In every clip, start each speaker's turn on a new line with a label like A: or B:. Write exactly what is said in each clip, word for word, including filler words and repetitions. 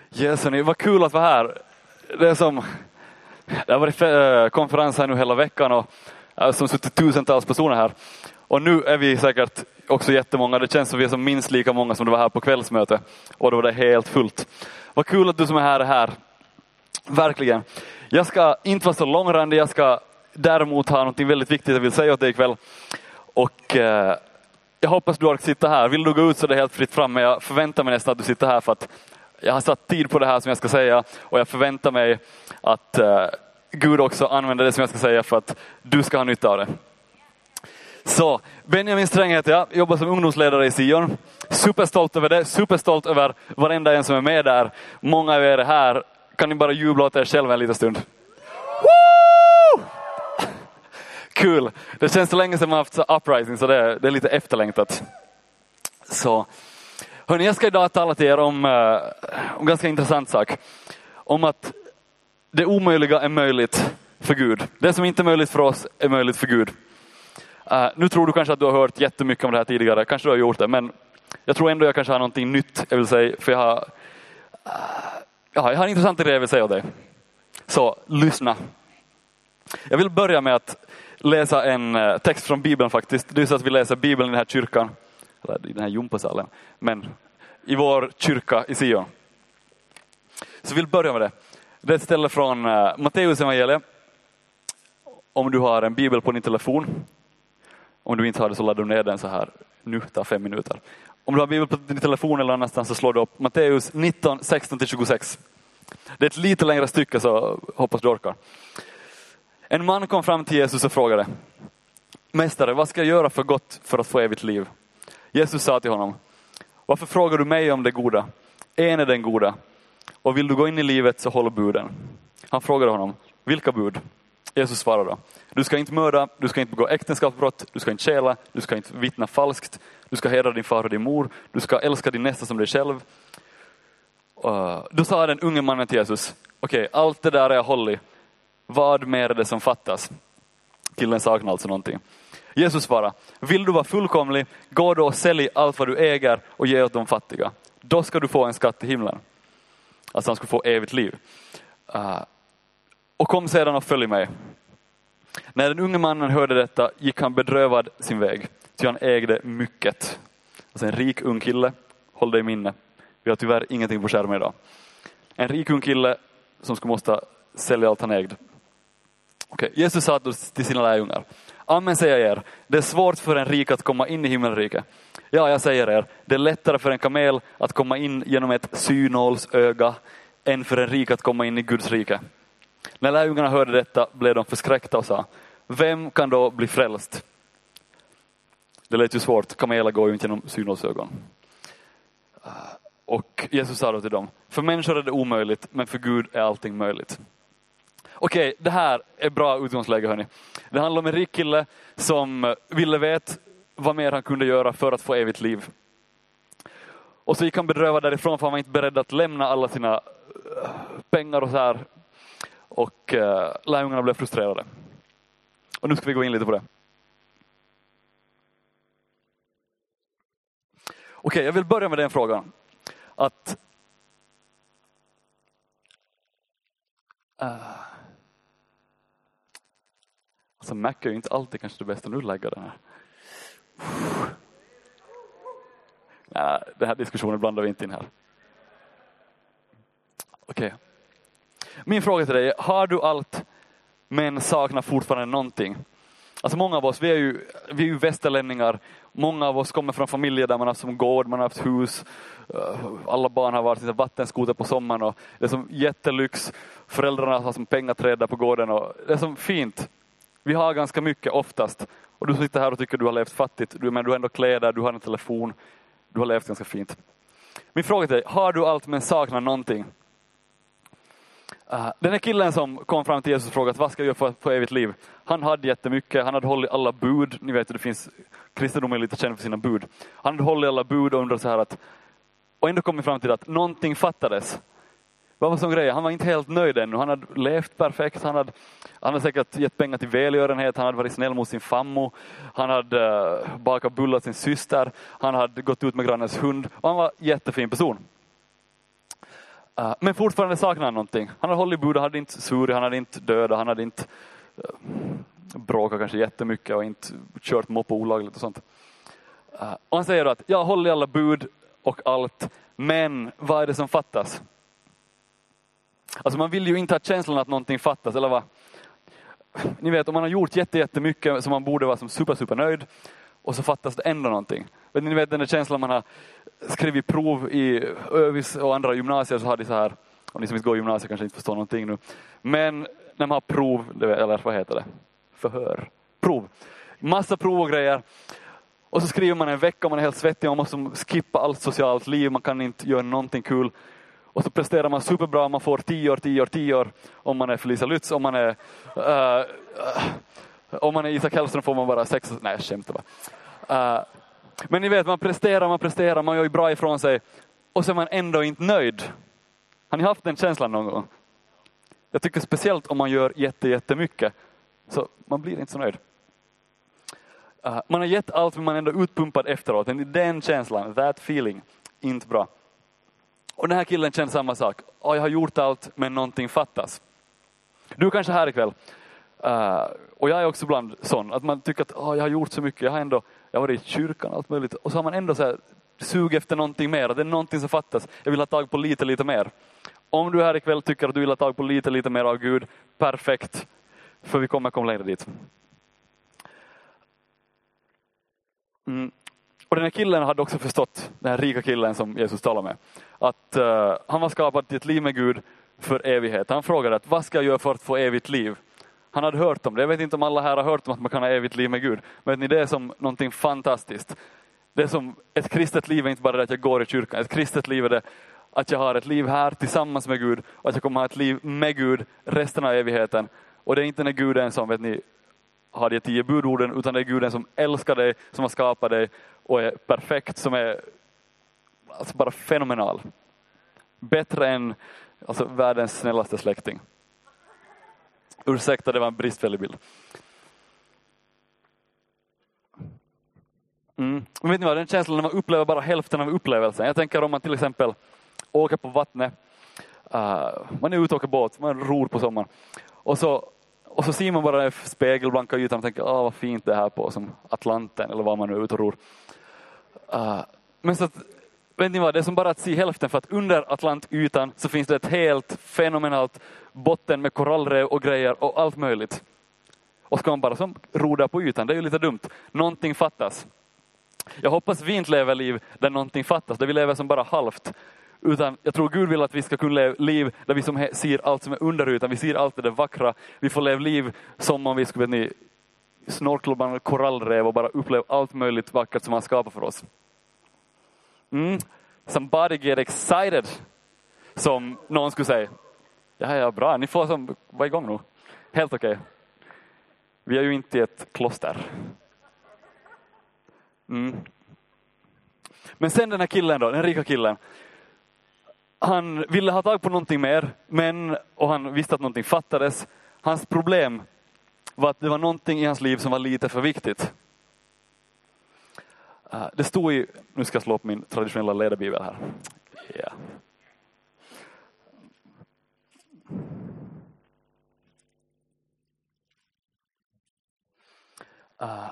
A: Yes, hörni, vad kul att vara här. Det är som, det har varit konferens här nu hela veckan och som suttit tusentals personer här. Och nu är vi säkert också jättemånga. Det känns som vi är som minst lika många som det var här på kvällsmöte. Och då var det helt fullt. Vad kul att du som är här är här. Verkligen. Jag ska inte vara så långrandig. Jag ska däremot ha något väldigt viktigt jag vill säga åt dig ikväll. Och eh, jag hoppas du orkar sitta här. Vill du gå ut så är det helt fritt fram. Men jag förväntar mig nästan att du sitter här för att jag har satt tid på det här som jag ska säga. Och jag förväntar mig att eh, Gud också använder det som jag ska säga för att du ska ha nytta av det. Så, Benjamin Sträng heter jag. Jobbar som ungdomsledare i Sion. Superstolt över det. Superstolt över varenda en som är med där. Många av er är här. Kan ni bara jubla åt er själva en liten stund? Woo! Kul. Det känns så länge sedan man haft så uprising så det är, det är lite efterlängtat. Så, hörni, jag ska idag tala till er om, uh, om en ganska intressant sak. Om att det omöjliga är möjligt för Gud. Det som inte är möjligt för oss är möjligt för Gud. Uh, nu tror du kanske att du har hört jättemycket om det här tidigare. Kanske du har gjort det. Men jag tror ändå jag kanske har någonting nytt jag vill säga. För jag har, uh, ja, jag har en intressant grej jag vill säga åt dig. Så lyssna. Jag vill börja med att läsa en uh, text från Bibeln faktiskt. Det är så att vi läser Bibeln i den här kyrkan. Eller i den här jumpasalen. Men i vår kyrka i Sion. Så jag vill börja med det. Det är ett ställe från uh, Matteus evangeliet. Om du har en bibel på din telefon. Om du inte har det så laddar du ner den så här. Nu tar fem minuter. Om du har bibel på din telefon eller någonstans så slår du upp Matteus nitton, sexton till tjugosex. Det är ett lite längre stycke så hoppas du orkar. En man kom fram till Jesus och frågade: Mästare, vad ska jag göra för gott för att få evigt liv? Jesus sa till honom: Varför frågar du mig om det goda? En är den goda. Och vill du gå in i livet så håll buden. Han frågade honom: Vilka bud? Jesus svarade: Du ska inte mörda, du ska inte begå äktenskapsbrott, du ska inte stjäla, du ska inte vittna falskt, du ska hedra din far och din mor, du ska älska din nästa som dig själv. Uh, då sa den unge mannen till Jesus: Okej, okay, allt det där är jag hållit. Vad mer är det som fattas? Killen saknar alltså någonting. Jesus svarade: Vill du vara fullkomlig, gå då och sälj allt vad du äger och ge åt de fattiga. Då ska du få en skatt i himlen. Alltså han ska få evigt liv. Uh, och kom sedan och följ mig. När den unge mannen hörde detta gick han bedrövad sin väg. Ty han ägde mycket. Alltså en rik ung kille, håll dig i minne. Vi har tyvärr ingenting på skärmen idag. En rik ung kille som ska måste sälja allt han ägde. Okay. Jesus sa till sina lärjungar: Amen säger jag er, det är svårt för en rik att komma in i himmelriket. Ja, jag säger er, det är lättare för en kamel att komma in genom ett synålsöga än för en rik att komma in i Guds rike. När lärjungarna hörde detta blev de förskräckta och sa: Vem kan då bli frälst? Det lät ju svårt, kameler går ju inte genom synålsögon. Och Jesus sa då till dem: För människor är det omöjligt, men för Gud är allting möjligt. Okej, det här är bra utgångsläge hörni. Det handlar om en rik kille som ville veta vad mer han kunde göra för att få evigt liv. Och så gick han bedrövad därifrån för han var inte beredd att lämna alla sina pengar och så här. Och uh, lärjungarna blev frustrerade. Och nu ska vi gå in lite på det. Okej, jag vill börja med den frågan. Att uh, alltså Mac är ju inte alltid kanske det bästa. Nu lägger den här. Nej, den här diskussionen blandar vi inte in här. Okej. Min fråga till dig är: har du allt men saknar fortfarande någonting? Alltså många av oss, vi är ju, vi är ju västerlänningar. Många av oss kommer från familjer där man har haft som gård, man har haft hus. Alla barn har varit i vattenskoter på sommaren och det är som jättelyx. Föräldrarna har som pengaträd där på gården och det är som fint. Vi har ganska mycket oftast. Och du sitter här och tycker du har levt fattigt. Du, men du har ändå kläder, du har en telefon. Du har levt ganska fint. Min fråga till dig: har du allt men saknar någonting? Uh, den här killen som kom fram till Jesus och frågade: vad ska jag göra för att få evigt liv? Han hade jättemycket. Han hade hållit alla bud. Ni vet att det finns, kristendom är lite känd för sina bud. Han hade hållit alla bud och undrade så här att, och ändå kom fram till att någonting fattades. Vad var som grej? Han var inte helt nöjd ännu. Han hade levt perfekt. Han hade, han hade säkert gett pengar till välgörenhet. Han hade varit snäll mot sin fammo. Han hade uh, bakat bullar sin syster. Han hade gått ut med grannens hund. Och han var en jättefin person. Uh, men fortfarande saknar han någonting. Han hade hållit bud, han hade inte svurit, han hade inte dödat, han hade inte uh, bråkat kanske jättemycket och inte kört mopp olagligt och sånt. Uh, och han säger då att jag håller alla bud och allt, men vad är det som fattas? Alltså man vill ju inte ha känslan att någonting fattas, eller vad? Ni vet, om man har gjort jätte, jättemycket som man borde vara som super, super nöjd, och så fattas det ändå någonting. Men ni vet den där känslan man har skrivit prov i Övis och andra gymnasier, så har de så här, och ni som inte går i gymnasier kanske inte förstår någonting nu, men när man har prov, eller vad heter det? Förhör. Prov. Massa prov och grejer. Och så skriver man en vecka och man är helt svettig, man måste skippa allt socialt liv, man kan inte göra någonting kul. Och så presterar man superbra, man får tio år, tio år, tio år om man är Felicia Lutz, om man är uh, uh, om man är Isak Hellström får man bara sex, nej jag skämtar bara. Uh, men ni vet, man presterar, man presterar, man gör ju bra ifrån sig och så är man ändå inte nöjd. Har ni haft den känslan någon gång? Jag tycker speciellt om man gör jätte, jättemycket, så man blir inte så nöjd. Uh, man har gett allt men man är ändå utpumpad efteråt. Den känslan, that feeling, inte bra. Och den här killen känner samma sak. Oh, jag har gjort allt men någonting fattas. Du är kanske här ikväll. Uh, och jag är också ibland sån. Att man tycker att oh, jag har gjort så mycket. Jag har ändå jag har varit i kyrkan allt möjligt. Och så har man ändå så här, sug efter någonting mer. Det är någonting som fattas. Jag vill ha tag på lite, lite mer. Om du här ikväll tycker att du vill ha tag på lite, lite mer av Gud. Perfekt. För vi kommer komma längre dit. Mm. Och den här killen hade också förstått, den här rika killen som Jesus talar med, att uh, han var skapad till ett liv med Gud för evighet. Han frågade att vad ska jag göra för att få evigt liv? Han hade hört om det. Jag vet inte om alla här har hört om att man kan ha evigt liv med Gud. Men det är som någonting fantastiskt. Det är som ett kristet liv är inte bara det att jag går i kyrkan. Ett kristet liv är det att jag har ett liv här tillsammans med Gud. Och att jag kommer ha ett liv med Gud resten av evigheten. Och det är inte när Gud är en som, vet ni, har de tio budorden, utan det är Guden som älskar dig, som har skapat dig och är perfekt, som är alltså bara fenomenal. Bättre än alltså, världens snällaste släkting. Ursäkta, det var en bristfällig bild. Mm. Men vet ni vad, den känslan när man upplever bara hälften av upplevelsen. Jag tänker om man till exempel åker på vattnet. Uh, man är ute och åker båt, man ror på sommaren. Och så Och så ser man bara den spegelblanka ytan och tänker, ah vad fint det här på, som Atlanten eller vad man nu är ute och ror. Uh, men så att, vet ni vad, det är som bara att se hälften, för att under Atlantytan så finns det ett helt fenomenalt botten med korallrev och grejer och allt möjligt. Och ska man bara som roda på ytan, det är ju lite dumt. Någonting fattas. Jag hoppas vi inte lever liv där någonting fattas, där vi lever som bara halvt. Utan jag tror Gud vill att vi ska kunna leva liv där vi som ser allt som är under ytan. Vi ser allt det vackra. Vi får leva liv som om vi skulle vet ni, snorkla bland korallrev och bara uppleva allt möjligt vackert som han skapar för oss. Mm. Somebody get excited, som någon skulle säga. Ja, ja, bra. Ni får som vara igång nu. Helt okej. Okay. Vi är ju inte i ett kloster. Mm. Men sen den här killen då, den rika killen. Han ville ha tag på någonting mer, men, och han visste att någonting fattades. Hans problem var att det var någonting i hans liv som var lite för viktigt. Uh, det stod i, nu ska jag slå upp min traditionella ledarbibel här. Yeah. Uh.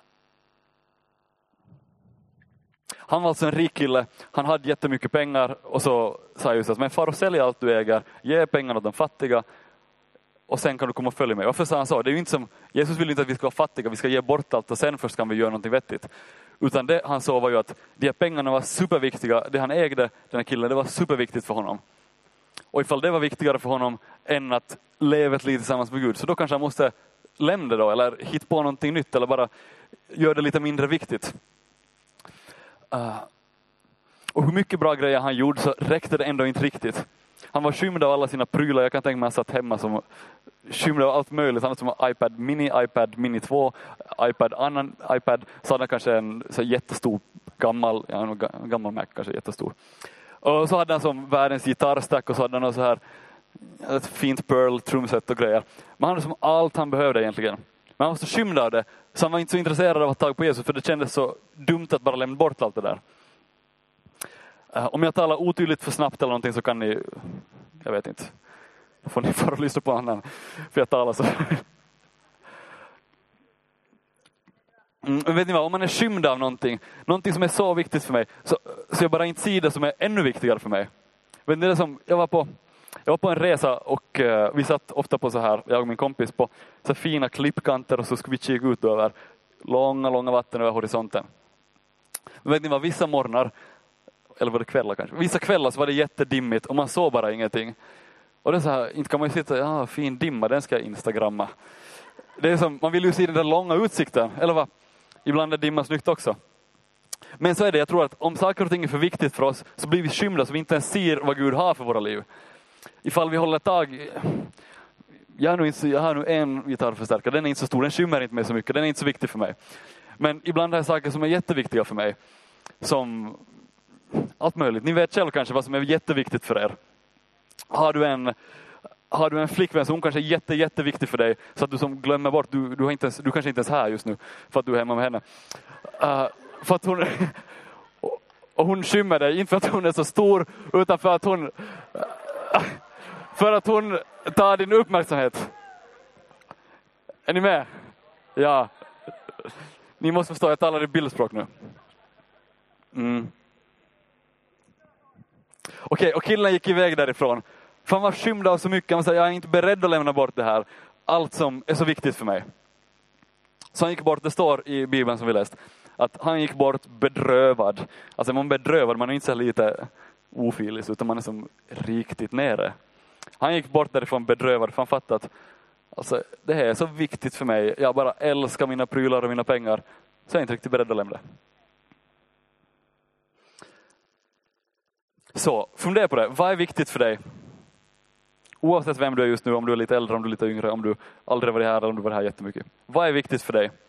A: Han var alltså en rik kille, han hade jättemycket pengar och så sa Jesus, men far och sälj allt du äger, ge pengarna åt de fattiga och sen kan du komma och följa mig. Varför sa han så? Det är ju inte som, Jesus vill inte att vi ska vara fattiga, vi ska ge bort allt och sen först kan vi göra någonting vettigt. Utan det han sa var ju att de här pengarna var superviktiga, det han ägde, den här killen, det var superviktigt för honom. Och ifall det var viktigare för honom än att leva ett liv tillsammans med Gud, så då kanske han måste lämna det då, eller hitta på någonting nytt, eller bara göra det lite mindre viktigt. Uh, och hur mycket bra grejer han gjorde så räckte det ändå inte riktigt. Han var skymd av alla sina prylar. Jag kan tänka mig att han satt hemma som skymd av allt möjligt. Han hade som iPad mini, iPad mini två, iPad annan iPad. Så hade han kanske en så jättestor gammal, ja, en gammal Mac kanske jättestor. Och så hade han som världens gitarrstack och så hade han så här ett fint Pearl trumset och grejer. Men han hade som allt han behövde egentligen. Men han var så skymd av det, så han var inte så intresserad av att ta tag på Jesus, för det kändes så dumt att bara lämna bort allt det där. Uh, om jag talar otydligt för snabbt eller någonting så kan ni Jag vet inte. Då får ni bara lyssna på annan. För jag talar så. Mm, vet ni vad, om man är skymd av någonting, någonting som är så viktigt för mig, så, så jag bara inte ser det som är ännu viktigare för mig. Vet ni, det som, jag, var på, jag var på en resa och uh, vi satt ofta på så här, jag och min kompis, på så fina klippkanter och så skulle vi kika ut över långa, långa vatten över horisonten. Men vet ni vad, vissa morgnar, eller var det kvällar kanske, vissa kvällar så var det jättedimmigt och man såg bara ingenting. Och det är så här, inte kan man ju sitta, ja fin dimma, den ska jag instagramma. Det är som, man vill ju se den där långa utsikten, eller vad? Ibland är dimma snyggt också. Men så är det, jag tror att om saker och ting är för viktigt för oss så blir vi skymda så vi inte ens ser vad Gud har för våra liv. Ifall vi håller tag, jag har nu, inte, jag har nu en gitarrförstärkare, den är inte så stor, den skymmer inte mig så mycket, den är inte så viktig för mig. Men ibland är det saker som är jätteviktiga för mig. Som allt möjligt, ni vet själv kanske vad som är jätteviktigt för er. Har du en... Har du en flickvän som kanske är jätte, jätteviktig för dig så att du som glömmer bort, du, du, har inte ens, du kanske inte ens här just nu för att du är hemma med henne. Uh, för att hon, och, och hon skymmer dig, inte för att hon är så stor utan för att hon uh, för att hon tar din uppmärksamhet. Är ni med? Ja. Ni måste förstå, jag talar i bildspråk nu. Mm. Okej, okay, och killen gick iväg därifrån. För han var skymd av så mycket. Han sa, jag är inte beredd att lämna bort det här. Allt som är så viktigt för mig. Så han gick bort, det står i Bibeln som vi läst. Att han gick bort bedrövad. Alltså man bedrövad, man är inte så lite ofilis. Utan man är som riktigt nere. Han gick bort därifrån bedrövad. För han fattade att alltså, det här är så viktigt för mig. Jag bara älskar mina prylar och mina pengar. Så jag är inte riktigt beredd att lämna det. Så, fundera på det. Vad är viktigt för dig? Oavsett vem du är just nu, om du är lite äldre, om du är lite yngre, om du aldrig varit här eller om du varit här jättemycket. Vad är viktigt för dig?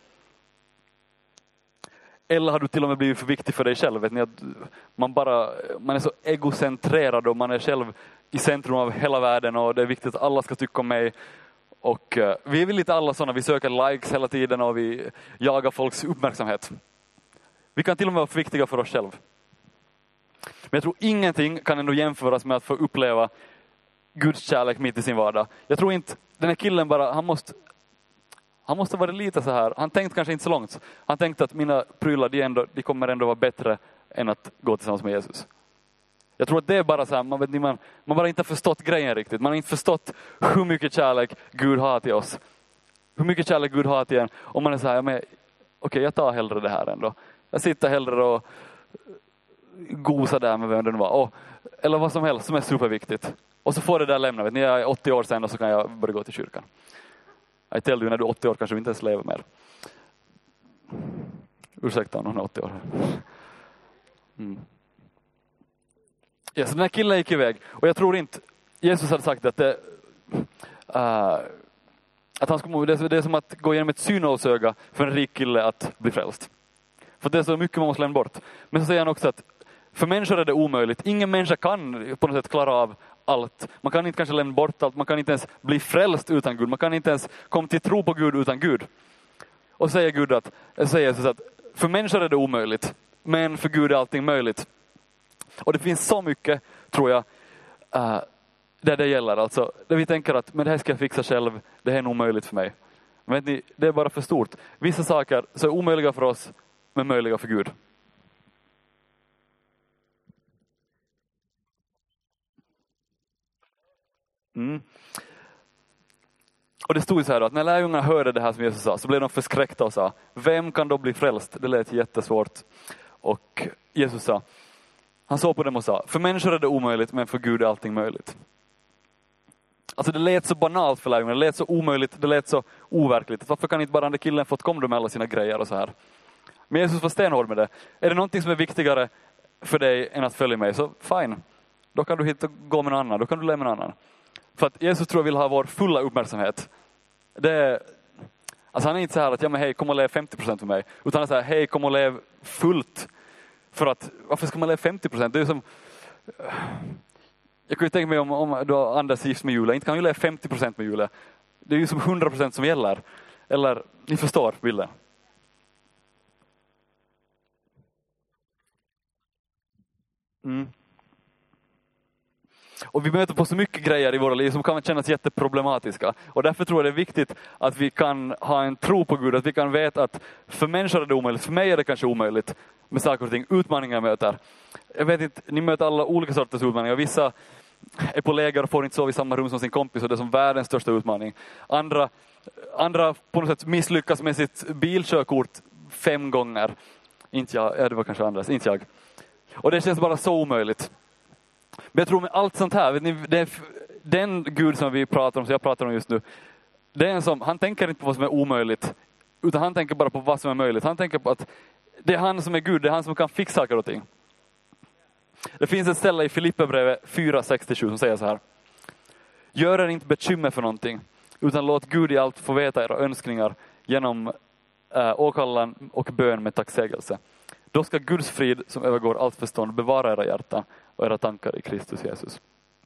A: Eller har du till och med blivit för viktig för dig själv? Vet ni att man, bara, man är så egocentrerad och man är själv i centrum av hela världen och det är viktigt att alla ska tycka om mig. Och uh, vi är väl lite alla sådana, vi söker likes hela tiden och vi jagar folks uppmärksamhet. Vi kan till och med vara för viktiga för oss själv. Men jag tror ingenting kan ändå jämföras med att få uppleva Guds kärlek mitt i sin vardag. Jag tror inte, den här killen bara, han måste han måste vara lite så här. Han tänkte kanske inte så långt. Han tänkte att mina prylar, de, ändå, de kommer ändå vara bättre än att gå tillsammans med Jesus. Jag tror att det är bara så här, man, vet, man, man bara inte har förstått grejen riktigt. Man har inte förstått hur mycket kärlek Gud har till oss. Hur mycket kärlek Gud har till en. Och man är så här, okej okay, jag tar hellre det här ändå. Jag sitter hellre och gosar där med vem det nu var. Och, eller vad som helst som är superviktigt. Och så får det där lämna. Vet ni, jag är åttio år sedan och så kan jag börja gå till kyrkan. Jag tell you, när du är åttio år kanske vi inte ens lever mer. Ursäkta om någon är åttio år. Mm. Ja, så den här killen gick iväg. Och jag tror inte, Jesus hade sagt att det, uh, att han skulle, det är som att gå igenom ett synålsöga för en rik kille att bli frälst. För det är så mycket man måste lämna bort. Men så säger han också att för människor är det omöjligt. Ingen människa kan på något sätt klara av allt. Man kan inte kanske lämna bort allt. Man kan inte ens bli frälst utan Gud. Man kan inte ens komma till tro på Gud utan Gud. Och säger Gud att, säger Jesus att för människor är det omöjligt. Men för Gud är allting möjligt. Och det finns så mycket, tror jag, uh, där det gäller. Alltså, där vi tänker att men det här ska jag fixa själv. Det här är nog möjligt för mig. Men vet ni, det är bara för stort. Vissa saker så är omöjliga för oss, men möjliga för Gud. Mm. Och det stod så här då, att när lärjungarna hörde det här som Jesus sa så blev de förskräckta och sa, vem kan då bli frälst? Det lät jättesvårt. Och Jesus sa, han såg på dem och sa, för människor är det omöjligt men för Gud är allting möjligt. Alltså det lät så banalt för lärjungarna, det lät så omöjligt, det lät så overkligt. Varför kan inte bara den där killen fått komma med alla sina grejer och så här? Men Jesus var stenhård med det. Är det någonting som är viktigare för dig än att följa mig, så fine. Då kan du hit och gå med någon annan, då kan du lämna någon annan. För att Jesus tror jag vill ha vår fulla uppmärksamhet. Det är, alltså han är inte så här att ja men hej, kom och lev femtio procent för mig. Utan han är så här, hej, kom och lev fullt. För att, varför ska man leva femtio procent? Det är som, jag kan ju tänka mig om, om då Anders gifts med Julia. Inte kan ju leva femtio procent med Julia. Det är ju som hundra procent som gäller. Eller, ni förstår bilden. Och Och vi möter på så mycket grejer i våra liv som kan kännas jätteproblematiska. Och därför tror jag det är viktigt att vi kan ha en tro på Gud. Att vi kan veta att för människor är det omöjligt. För mig är det kanske omöjligt med saker och ting. Utmaningar jag möter. Jag vet inte, ni möter alla olika sorters utmaningar. Vissa är på läger och får inte sova i samma rum som sin kompis. Och det är som världens största utmaning. Andra, andra på något sätt misslyckas med sitt bilkörkort fem gånger. Inte jag, ja, det var kanske Andres, inte jag. Och det känns bara så omöjligt. Men jag tror med allt sånt här, vet ni, det är, den Gud som vi pratar om, som jag pratar om just nu, det är en som, han tänker inte på vad som är omöjligt, utan han tänker bara på vad som är möjligt. Han tänker på att det är han som är Gud, det är han som kan fixa saker och ting. Det finns ett ställe i Filipperbrevet fyra sextiosju som säger så här: gör er inte bekymmer för någonting, utan låt Gud i allt få veta era önskningar genom äh, åkallan och bön med tacksägelse. Då ska Guds frid som övergår allt förstånd bevara era hjärtan och era tankar i Kristus Jesus.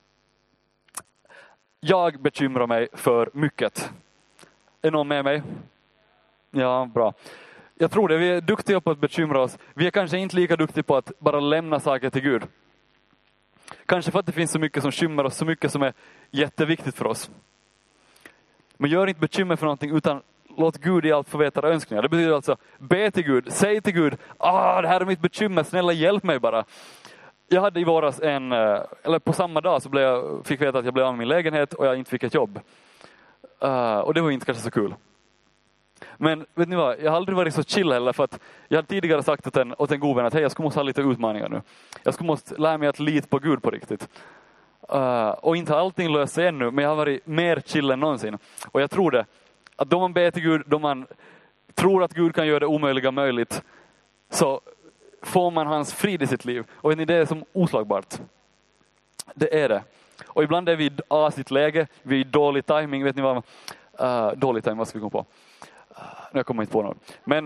A: Jag bekymrar mig för mycket. Är någon med mig? Ja, bra. Jag tror det, vi är duktiga på att bekymra oss. Vi är kanske inte lika duktiga på att bara lämna saker till Gud. Kanske för att det finns så mycket som skymmer oss, så mycket som är jätteviktigt för oss. Men gör inte bekymmer för någonting, utan låt Gud i allt få veta era önskningar. Det betyder alltså, be till Gud, säg till Gud, ah, det här är mitt bekymmer, snälla hjälp mig bara. Jag hade i våras en, eller på samma dag så blev jag, fick veta att jag blev av med min lägenhet och jag inte fick ett jobb. Uh, och det var inte kanske så kul. Men vet ni vad, jag har aldrig varit så chill heller, för att jag hade tidigare sagt åt en, åt en god vän att hej, jag skulle måste ha lite utmaningar nu. Jag skulle måste lära mig att lita på Gud på riktigt. Uh, och inte har allting löst sig ännu, men jag har varit mer chill än någonsin. Och jag tror det, att då man ber till Gud, då man tror att Gud kan göra det omöjliga möjligt, så får man hans frid i sitt liv. Och vet ni, det är som oslagbart. Det är det. Och ibland är vi i asigt läge, vi är i dålig timing, vet ni vad? Uh, dålig timing, vad ska vi komma på? Uh, nu kommer jag inte på något. Men,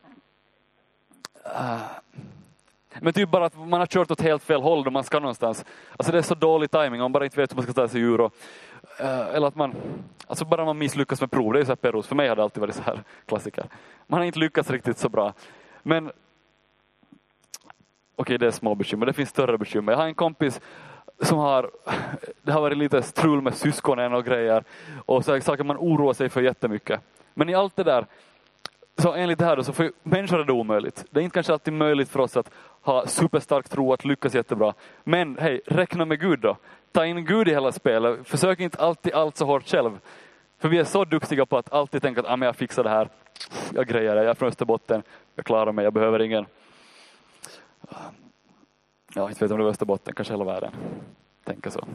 A: uh, men typ bara att man har kört åt helt fel håll då man ska någonstans. Alltså det är så dålig timing, om man bara inte vet hur man ska ta sig ur. Och, uh, eller att man, alltså bara man misslyckas med prov, det är så här perros. För mig har det alltid varit så här klassiker. Man har inte lyckats riktigt så bra. Men okej, det är små bekymmer. Det finns större bekymmer. Jag har en kompis som har, det har varit lite strul med syskonen och grejer. Och så saker man oroar sig för jättemycket. Men i allt det där, så enligt det här då, så för människor är det omöjligt. Det är inte kanske alltid möjligt för oss att ha superstark tro att lyckas jättebra. Men hej, räkna med Gud då. Ta in Gud i hela spelet. Försök inte alltid allt så hårt själv. För vi är så duktiga på att alltid tänka att ah, men jag fixar det här. Jag grejer det, jag är från Österbotten. Jag klarar mig, jag behöver ingen. Ja, inte vet om det var Österbotten, kanske hela världen. Tänka så.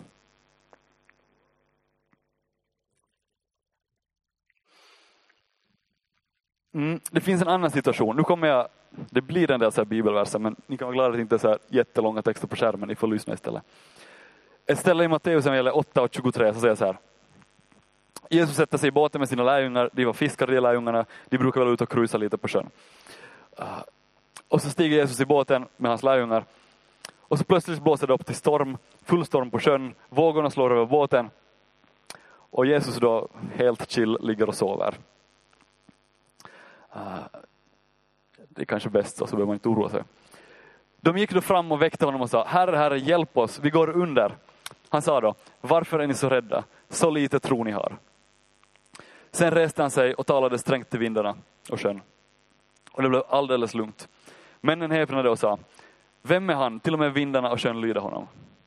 A: Mm, det finns en annan situation. Nu kommer jag, det blir en del så här bibelverser, men ni kan vara glada att det inte är så här jättelånga texter på skärmen. Ni får lyssna istället. Ett ställe i Matteus som gäller åtta och tjugotre så säger så här: Jesus sätter sig i båten med sina lärjungar. De var fiskare, de lärjungarna. De brukar väl ut och cruisa lite på sjön. Uh, och så stiger Jesus i båten med hans lärjungar. Och så plötsligt blåser det upp till storm, full storm på sjön. Vågorna slår över båten. Och Jesus då helt chill ligger och sover. Uh, det är kanske bäst så, så behöver man inte oroa sig. De gick då fram och väckte honom och sa: Herre, Herre, hjälp oss, vi går under. Han sa då: varför är ni så rädda? Så lite tro ni har. Sen reste han sig och talade strängt till vindarna och sjön. Och det blev alldeles lugnt. Männen häpnade och sa: vem är han? Till och med vindarna och sjön lyder honom.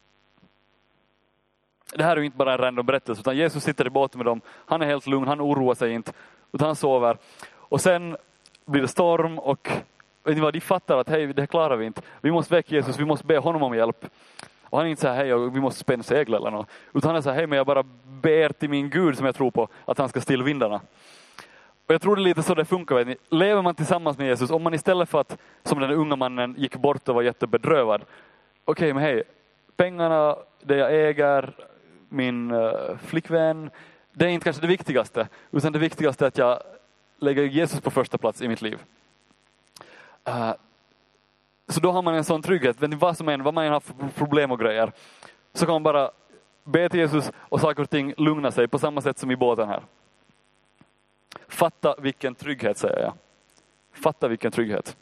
A: Det här är ju inte bara en random berättelse, utan Jesus sitter i båten med dem. Han är helt lugn, han oroar sig inte, utan han sover. Och sen blir det storm och vet ni vad, de fattar att hej, det klarar vi inte. Vi måste väcka Jesus, vi måste be honom om hjälp. Och han är inte så här, hej, vi måste spänna segel eller något. Utan han är så här, hej, men jag bara ber till min Gud som jag tror på, att han ska stilla vindarna. Och jag tror det är lite så det funkar, vet ni. Lever man tillsammans med Jesus, om man istället för att, som den unga mannen, gick bort och var jättebedrövad. Okej, okay, men hej, pengarna, det jag äger, min uh, flickvän, det är inte kanske det viktigaste. Utan det viktigaste är att jag lägger Jesus på första plats i mitt liv. Uh, så då har man en sån trygghet. Vet ni, vad som än, vad man än har för problem och grejer, så kan man bara be till Jesus och saker och ting lugna sig på samma sätt som i båten här. Fatta vilken trygghet, säger jag. Fatta vilken trygghet.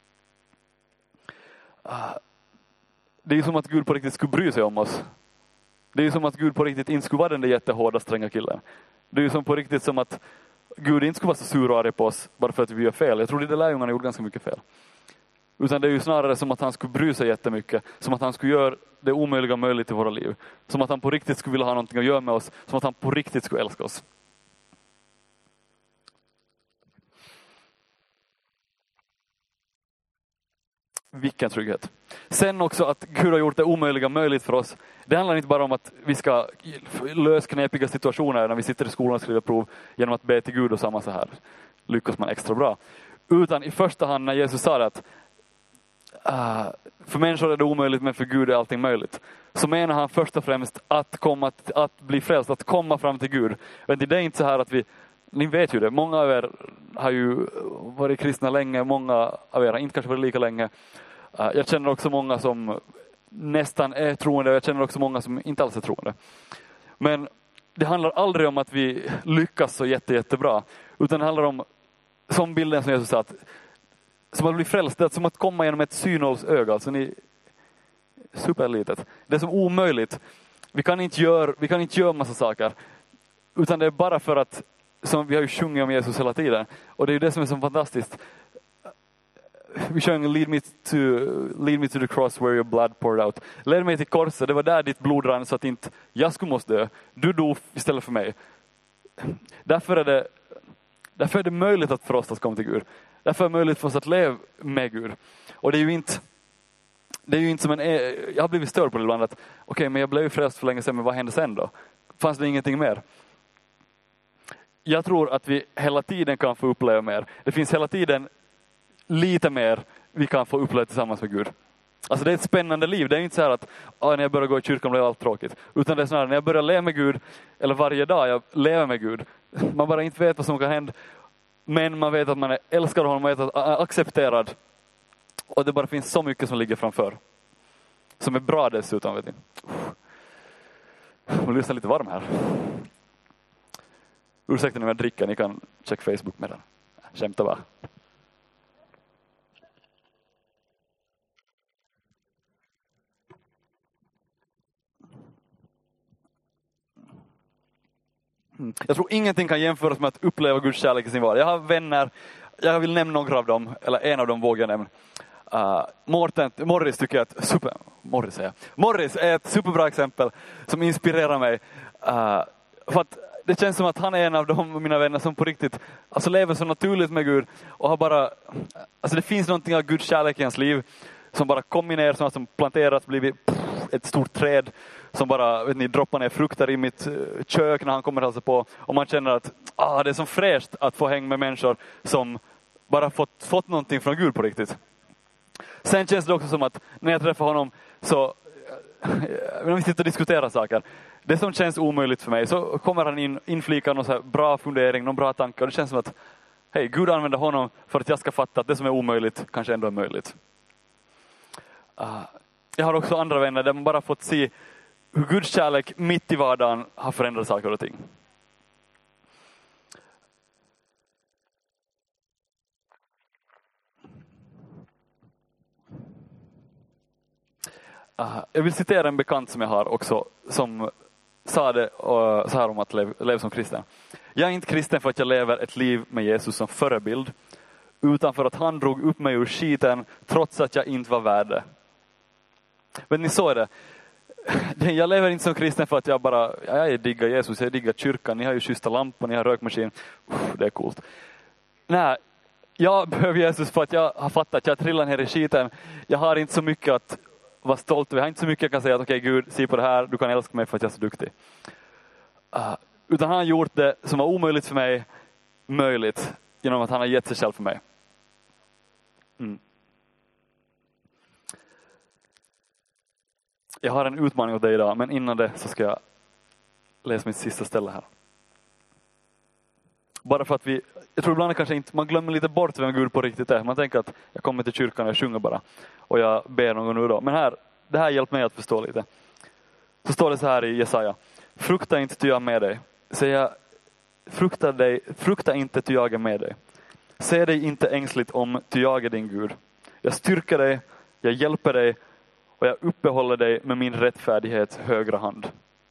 A: Uh, det är som att Gud på riktigt skulle bry sig om oss. Det är ju som att Gud på riktigt inte skulle vara den där jättehårda, stränga killen. Det är ju som på riktigt som att Gud inte skulle vara så sur och arg på oss bara för att vi gör fel. Jag tror att de lärjungarna gjorde ganska mycket fel. Utan det är ju snarare som att han skulle bry sig jättemycket. Som att han skulle göra det omöjliga möjligt i våra liv. Som att han på riktigt skulle vilja ha någonting att göra med oss. Som att han på riktigt skulle älska oss. Vilken trygghet. Sen också att Gud har gjort det omöjliga möjligt för oss. Det handlar inte bara om att vi ska lösa knepiga situationer när vi sitter i skolan och skriver prov genom att be till Gud och samma så här. Lyckas man extra bra. Utan i första hand när Jesus sa det att uh, för människor är det omöjligt men för Gud är allting möjligt. Så menar han först och främst att, komma, att, att bli frälst, att komma fram till Gud. Men det är inte så här att vi, ni vet ju det, många av er har ju varit kristna länge, många av er har inte kanske varit lika länge. Uh, jag känner också många som nästan är troende, jag känner också många som inte alls är troende. Men det handlar aldrig om att vi lyckas så jätte, jättebra. Utan det handlar om, som bilden som Jesus sa, att som att bli frälst, det är som att komma genom ett synhållsöga. Alltså ni, superlitet. Det är som omöjligt. Vi kan inte göra, vi kan inte göra massa saker. Utan det är bara för att, som vi har ju sjungit om Jesus hela tiden. Och det är ju det som är så fantastiskt. Vi sjöng lead me, to, lead me to the cross where your blood poured out. Led mig till korset, det var där ditt blod rann så att inte jag skulle måste dö. Du dog istället för mig. Därför är det, därför är det möjligt att för oss att komma till Gud. Därför är det möjligt för oss att leva med Gud. Och det är ju inte, det är ju inte som en, jag har blivit störd på det ibland att okej, okay, men jag blev ju frälst för länge sedan, men vad hände sen då? Fanns det ingenting mer? Jag tror att vi hela tiden kan få uppleva mer. Det finns hela tiden lite mer vi kan få uppleva tillsammans med Gud. Alltså det är ett spännande liv. Det är inte så här att ah, när jag börjar gå i kyrkan blev allt tråkigt. Utan det är snarare när jag börjar leva med Gud, eller varje dag jag lever med Gud. Man bara inte vet vad som kan hända. Men man vet att man är älskad av honom, man vet att man är accepterad. Och det bara finns så mycket som ligger framför. Som är bra dessutom, vet ni. Jag lyssnar lite varm här. Ursäkta när jag dricker, ni kan checka Facebook med den. Skämta bara. Jag tror ingenting kan jämföras med att uppleva Guds kärlek i sin vardag. Jag har vänner, jag vill nämna några av dem, eller en av dem vågar jag nämna. Uh, Morten, Morris tycker jag är ett super, Morris är jag. Morris är ett superbra exempel som inspirerar mig. Uh, för att det känns som att han är en av de mina vänner som på riktigt alltså lever så naturligt med Gud och har bara, alltså det finns någonting av Guds kärlek i hans liv som bara kommer ner, som har planterats, blivit pff, ett stort träd som bara, vet ni, droppar ner frukter i mitt kök när han kommer alltså på, och man känner att ah, det är så fräscht att få hänga med människor som bara fått, fått någonting från Gud på riktigt. Sen känns det också som att när jag träffar honom så, när vi sitter och diskuterar saker, det som känns omöjligt för mig, så kommer han in, inflikar någon så här bra fundering, någon bra tankar, och det känns som att hej, Gud använder honom för att jag ska fatta att det som är omöjligt kanske ändå är möjligt. Uh, jag har också andra vänner där man bara fått se hur Guds kärlek mitt i vardagen har förändrat saker och ting. Uh, jag vill citera en bekant som jag har också, som sa det uh, så här om att leva, leva som kristen. Jag är inte kristen för att jag lever ett liv med Jesus som förebild, utan för att han drog upp mig ur skiten trots att jag inte var värd det. Men ni såg det. Jag lever inte som kristen för att jag bara, ja, jag diggar Jesus, jag diggar kyrkan, ni har ju schyssta lampor, ni har rökmaskin. Uff, det är coolt. Nej, jag behöver Jesus för att jag har fattat att jag trillar ner i skiten. Jag har inte så mycket att vara stolt över. Jag har inte så mycket jag kan säga att okej okay, Gud, se på det här, du kan älska mig för att jag är så duktig. Uh, utan han har gjort det som var omöjligt för mig möjligt genom att han har gett sig själv för mig. Mm. Jag har en utmaning åt dig idag, men innan det så ska jag läsa mitt sista ställe här. Bara för att vi, jag tror ibland kanske inte, man glömmer lite bort vem Gud på riktigt är. Man tänker att jag kommer till kyrkan och jag sjunger bara. Och jag ber någon nu då. Men här, det här hjälper mig att förstå lite. Så står det så här i Jesaja. Frukta inte, ty jag är med dig. Säga, frukta dig, frukta inte, ty jag är med dig. Se dig inte ängsligt om, ty jag är din Gud. Jag styrker dig, jag hjälper dig och jag uppehåller dig med min rättfärdighet högra hand.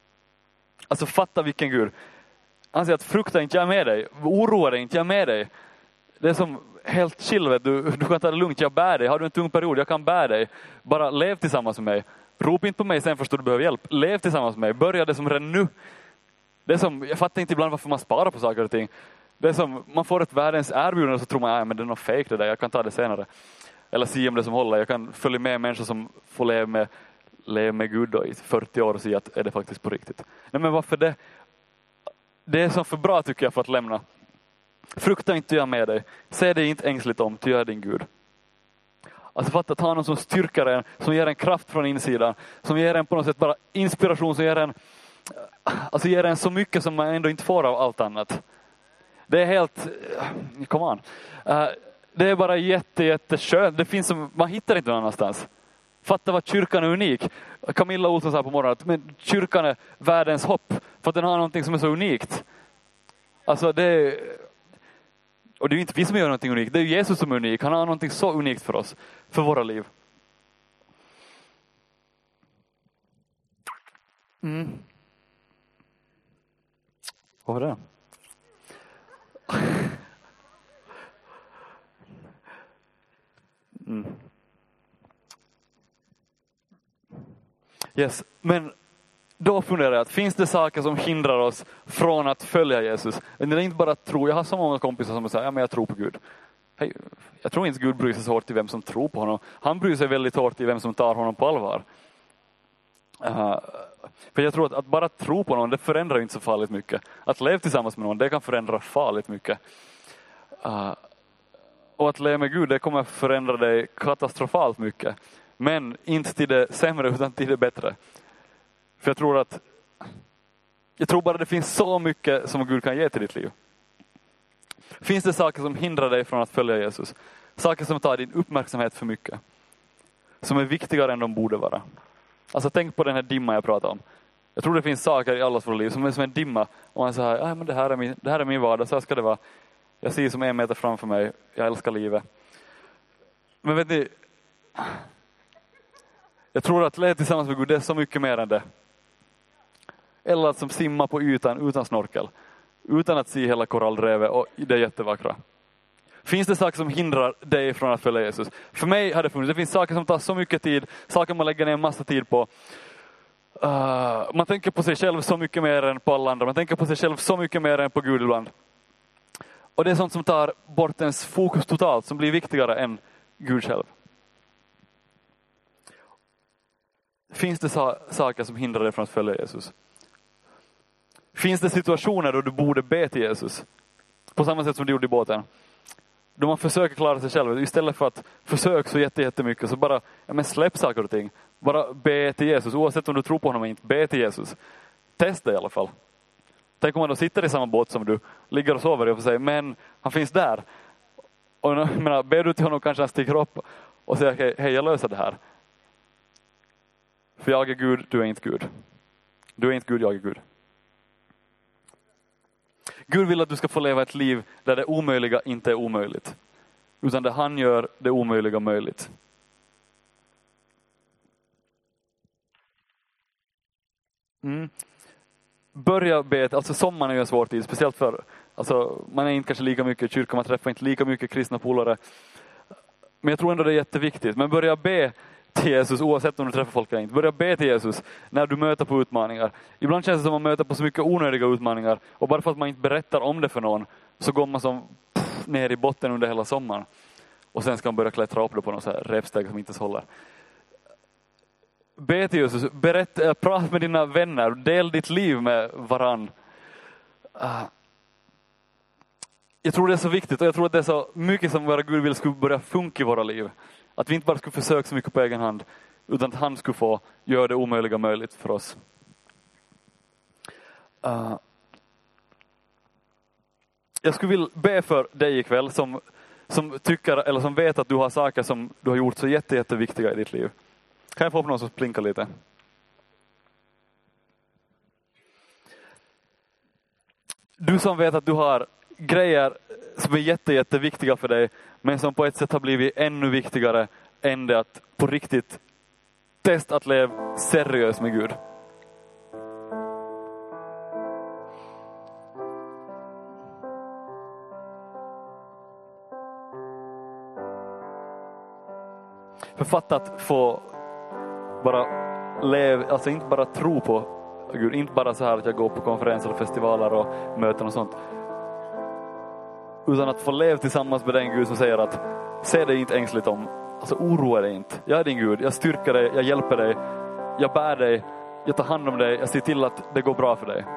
A: Alltså fatta vilken Gud. Han säger att frukta inte, jag är med dig. Oroa dig inte, jag är med dig. Det är som helt chill, vet du. Du kan ta det lugnt, jag bär dig. Har du en tung period, jag kan bära dig. Bara lev tillsammans med mig. Rop inte på mig sen först du behöver hjälp. Lev tillsammans med mig. Börja det som redan nu. Det är som, jag fattar inte ibland varför man sparar på saker och ting. Det är som, man får ett världens erbjudande och så tror man, nej men det är något fake det där, jag kan ta det senare. Eller se om det som håller. Jag kan följa med människor som får leva med, leva med Gud då i fyrtio år och se att är det faktiskt på riktigt. Nej men varför det? Det är så för bra tycker jag för att lämna. Frukta inte, jag med dig. Säg dig inte ängsligt om, ty jag är din Gud. Alltså fatta att ha någon som styrkar en, som ger en kraft från insidan, som ger en på något sätt bara inspiration, som ger en, alltså ger en så mycket som man ändå inte får av allt annat. Det är helt, come on. Uh, det är bara jätte, jätte skönt. Det finns som, man hittar inte någon annanstans. Fatta vad kyrkan är unik. Camilla Olsson sa på morgonen att men kyrkan är världens hopp. För att den har någonting som är så unikt. Alltså det är, och det är ju inte vi som gör någonting unikt. Det är Jesus som är unik. Han har någonting så unikt för oss. För våra liv. Mm. Vad var det? Mm. Yes, men då funderar jag att finns det saker som hindrar oss från att följa Jesus? Det är inte bara att tro. Jag har så många kompisar som säger, ja men jag tror på Gud. Hej, jag tror inte Gud bryr sig så hårt i vem som tror på honom. Han bryr sig väldigt hårt i vem som tar honom på allvar. Uh, för jag tror att, att bara tro på någon, det förändrar inte så farligt mycket. Att leva tillsammans med någon, det kan förändra farligt mycket. Uh, och att leva med Gud, det kommer förändra dig katastrofalt mycket. Men inte till det sämre utan till det bättre. För jag tror att jag tror bara det finns så mycket som Gud kan ge till ditt liv. Finns det saker som hindrar dig från att följa Jesus? Saker som tar din uppmärksamhet för mycket. Som är viktigare än de borde vara. Alltså tänk på den här dimma jag pratade om. Jag tror det finns saker i allas våra liv som är som en dimma. Och man säger, ah, men det här är min, det här är min vardag, så här ska det vara. Jag ser som en meter framför mig. Jag älskar livet. Men vet ni, jag tror att leva tillsammans med Gud, det är så mycket mer än det. Eller att som simma på ytan utan snorkel. Utan att se hela korallrevet, och det är jättevackra. Finns det saker som hindrar dig från att följa Jesus? För mig har det funnits. Det finns saker som tar så mycket tid. Saker man lägger ner en massa tid på. Uh, man tänker på sig själv så mycket mer än på alla andra. Man tänker på sig själv så mycket mer än på Gud ibland. Och det är sånt som tar bort ens fokus totalt. Som blir viktigare än Gud själv. Finns det sa- saker som hindrar dig från att följa Jesus? Finns det situationer då du borde be till Jesus? På samma sätt som du gjorde i båten. Då man försöker klara sig själv. Istället för att försöka så jätte, jättemycket. Så bara ja, men släpp saker och ting. Bara be till Jesus. Oavsett om du tror på honom eller inte. Be till Jesus. Testa i alla fall. Tänk om man då sitter i samma båt som du. Ligger och sover och får säga. Men han finns där. Och jag menar, ber du till honom kanske han sticker upp. Och säger hej, hej jag löser det här. För jag är Gud, du är inte Gud. Du är inte Gud, jag är Gud. Gud vill att du ska få leva ett liv där det omöjliga inte är omöjligt. Utan där han gör det omöjliga möjligt. Mm. Börja be, alltså sommaren är ju en svår tid, speciellt för, alltså man är inte kanske lika mycket i kyrkan, man träffar inte lika mycket kristna polare. Men jag tror ändå det är jätteviktigt. Men börja be till Jesus oavsett om du träffar folk eller inte. Börja be till Jesus när du möter på utmaningar. Ibland känns det som att man möter på så mycket onödiga utmaningar. Och bara för att man inte berättar om det för någon så går man som pff, ner i botten under hela sommaren. Och sen ska man börja klättra upp det på någon så här repsteg som inte så håller. Be till Jesus. Berätta, prata med dina vänner. Del ditt liv med varann. Uh, jag tror det är så viktigt och jag tror att det är så mycket som våra Gud vill skulle börja funka i våra liv. Att vi inte bara skulle försöka så mycket på egen hand. Utan att han skulle få göra det omöjliga möjligt för oss. Uh, jag skulle vilja be för dig ikväll som, som tycker eller som vet att du har saker som du har gjort så jätte, jätteviktiga i ditt liv. Kan jag få upp någon som plinkar lite? Du som vet att du har grejer som är jätte, jätteviktiga för dig, men som på ett sätt har blivit ännu viktigare än det att på riktigt testa att leva seriöst med Gud. För fatta att få bara leva, alltså inte bara tro på Gud, inte bara så här att jag går på konferenser och festivaler och möten och sånt, utan att få leva tillsammans med den Gud som säger att se dig inte ängsligt om, alltså oroa dig inte, jag är din Gud, jag styrker dig, jag hjälper dig, jag bär dig, jag tar hand om dig, jag ser till att det går bra för dig.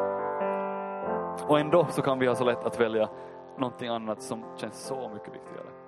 A: Och ändå så kan vi ha så lätt att välja någonting annat som känns så mycket viktigare.